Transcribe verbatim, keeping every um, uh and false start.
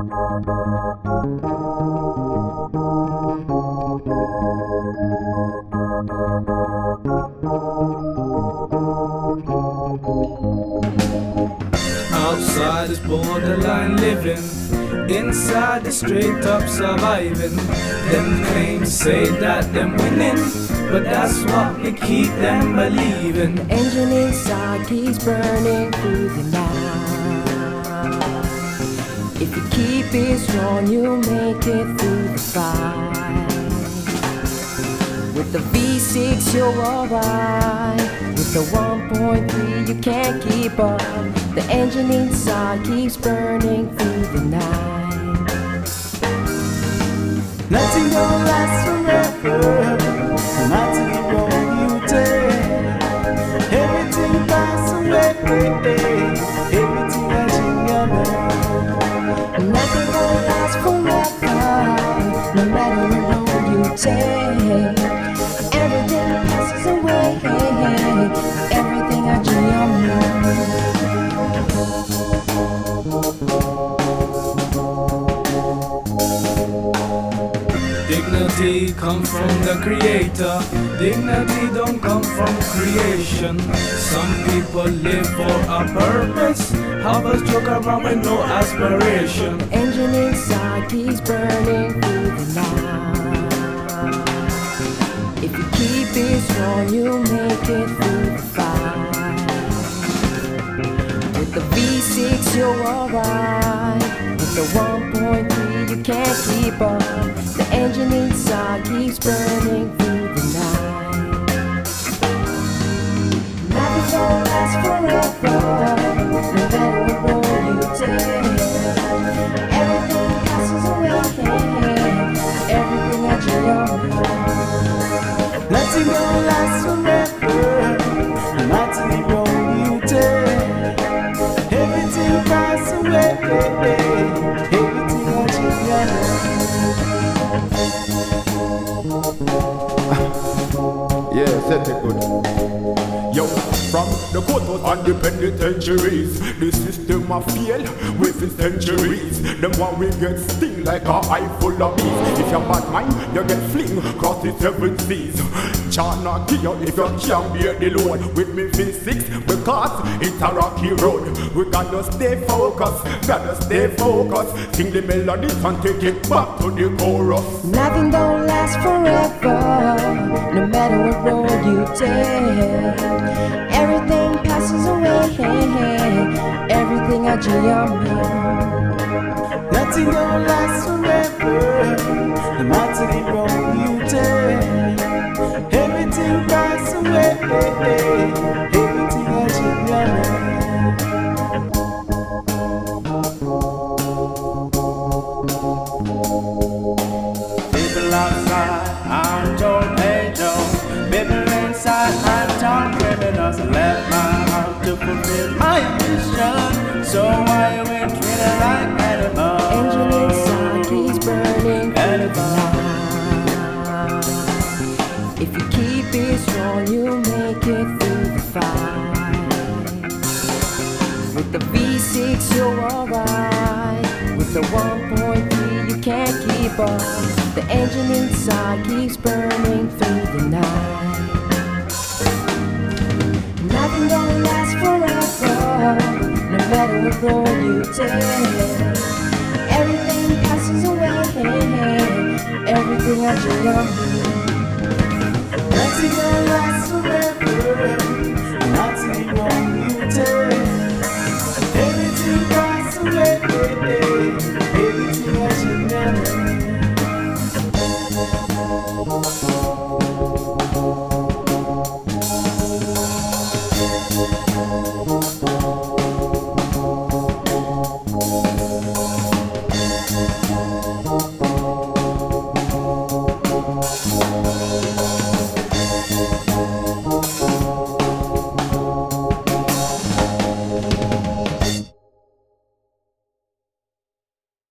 Outside is borderline living, inside is straight up surviving. Them claims say that them winning, but that's what we keep them believing. The engine inside keeps burning through the night. If you keep it strong, you'll make it through the fight. With the V six you're alright, with the one point three you can't keep up. The engine inside keeps burning through the night. Nothing gon' last forever, not to the road you take. Everything passes away, everything that you got. Nothing gon' last forever, no matter the road you take. Everything passes away, everything I dream of. Dignity come from the creator, dignity don't come from creation. Some people live for a purpose, others joke around with no aspiration. The engine inside keeps burning through the night. If you keep it strong, you'll make it through the fight. With the V six you're alright, with the one point three you can't keep up. The engine inside keeps burning through the night. Nothing gon' last forever, no matter what road you take. Everything passes away, everything that you love. Nothing gon' last forever, not to the road you take. Everything passes away, everything that you got. Yeah, set it good. Yo, from the courthouse and the penitentiaries, the system a fail within centuries. Them one will get sting like a eye full of bees. If you're bad mind, you get fling across the seven seas. Chana kill you if you can't bear the load. With me V six because it's a rocky road. We gotta stay focused, gotta stay focused. Sing the melodies and take it back to the chorus. Nothing gon' last forever, no matter what road you take. Everything passes away, everything I dream of. Nothing gon' last forever, no matter the road you take. Everything passes away, everything that you got. People outside, I'm Joe Pedro. People inside, I'm Tom criminals. I left my house to fulfill my mission. So why we treated like animals? Engine inside keeps burning through the night. If you keep it strong, you'll make it through the fight. With the V six you're alright, with the one point three you can't keep up. The engine inside keeps burning through the night. Nothing gon' last forever, no matter what road you take. Everything passes away, everything I dream of. Nothing gon' last forever,